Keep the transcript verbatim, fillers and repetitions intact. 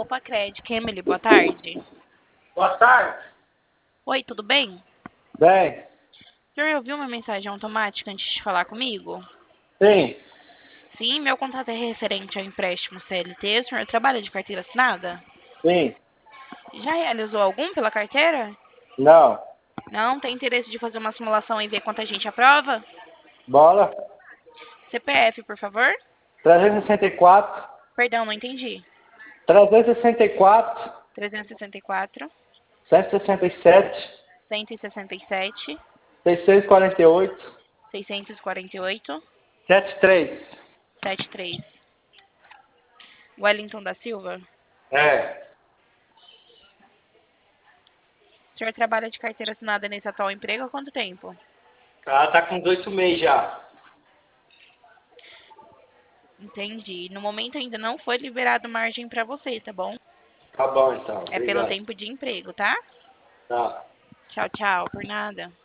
Opa, Cred, Emily, boa tarde. Boa tarde. Oi, tudo bem? Bem, O senhor ouviu uma mensagem automática antes de falar comigo? sim, Sim, meu contato é referente ao empréstimo C L T. O senhor trabalha de carteira assinada? sim, Já realizou algum pela carteira? não. Não? Tem interesse de fazer uma simulação e ver quanta gente aprova? Bola. C P F, por favor? trezentos e sessenta e quatro, Perdão, não entendi. trezentos e sessenta e quatro, trezentos e sessenta e quatro, cento e sessenta e sete, cento e sessenta e sete, seiscentos e quarenta e oito, seiscentos e quarenta e oito, setenta e três. setenta e três. Wellington da Silva? É. O senhor trabalha de carteira assinada nesse atual emprego há quanto tempo? Ela tá com oito meses já. Entendi. No momento ainda não foi liberado margem para você, tá bom? Tá bom então, É pelo obrigado. tempo de emprego, tá? Tá. Tchau, tchau, por nada.